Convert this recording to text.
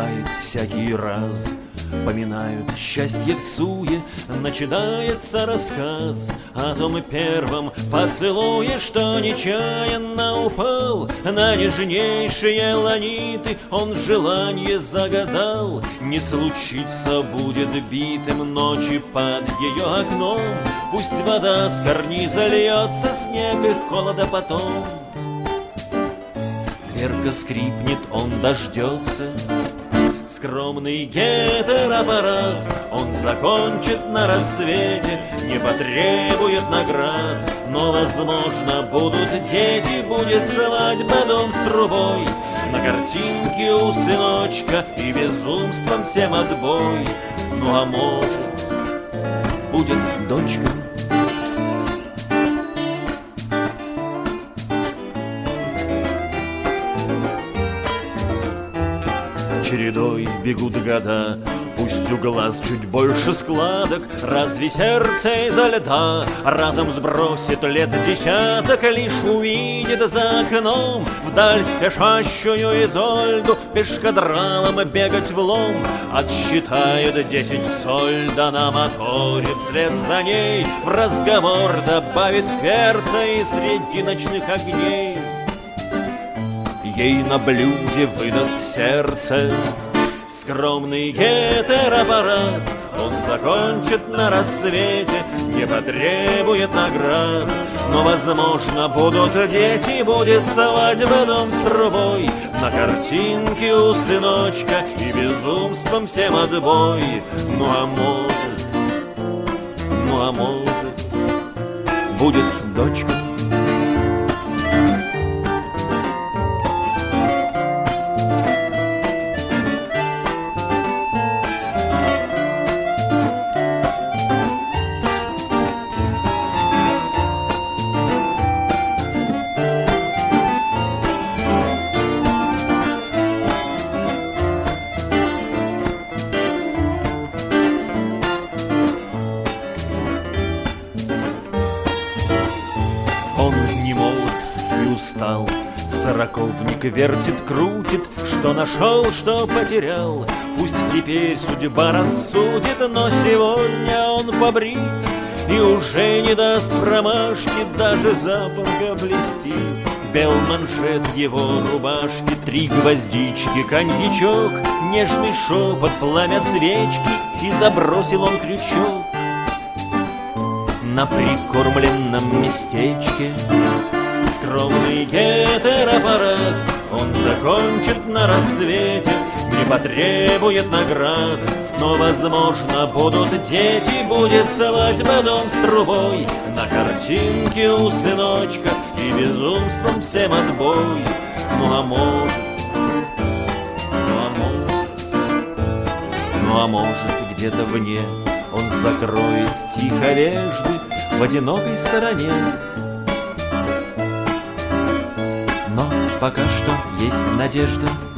бывает всякий раз. Поминают счастье в суе, начинается рассказ о том первом поцелуе, что нечаянно упал на нежнейшие ланиты. Он желание загадал, не случится будет битым ночи под ее окном. Пусть вода с карниза льется, снег и холода потом. Дверка скрипнет, он дождется. Скромный гетероаппарат он закончит на рассвете, не потребует наград. Но, возможно, будут дети, будет свадьба, дом с трубой. На картинке у сыночка и безумством всем отбой. Ну а может, будет дочка. Чередой бегут года, пусть у глаз чуть больше складок. Разве сердце изо льда разом сбросит лет десяток? Лишь увидит за окном вдаль спешащую Изольду, пешкадралом бегать влом. Отсчитает 10 сольда на моторе, вслед за ней в разговор добавит перца и среди ночных огней ей на блюде выдаст сердце. Скромный гетероаппарат он закончит на рассвете, не потребует наград. Но, возможно, будут дети, будет свадьба, дом с трубой. На картинке у сыночка и безумством всем отбой. Ну а может, будет дочка. Устал, сороковник вертит, крутит, что нашел, что потерял. Пусть теперь судьба рассудит, но сегодня он побрит и уже не даст промашки, даже запонка блестит. Бел манжет его рубашки, 3 гвоздички, коньячок, нежный шепот, пламя свечки, и забросил он крючок на прикормленном местечке. Скромный гетероаппарат он закончит на рассвете, не потребует наград. Но, возможно, будут дети, будет свадьба, дом с трубой. На картинке у сыночка и безумством всем отбой. Ну а может, где-то вне он закроет тихо вежды в одинокой стороне. Пока что есть надежда.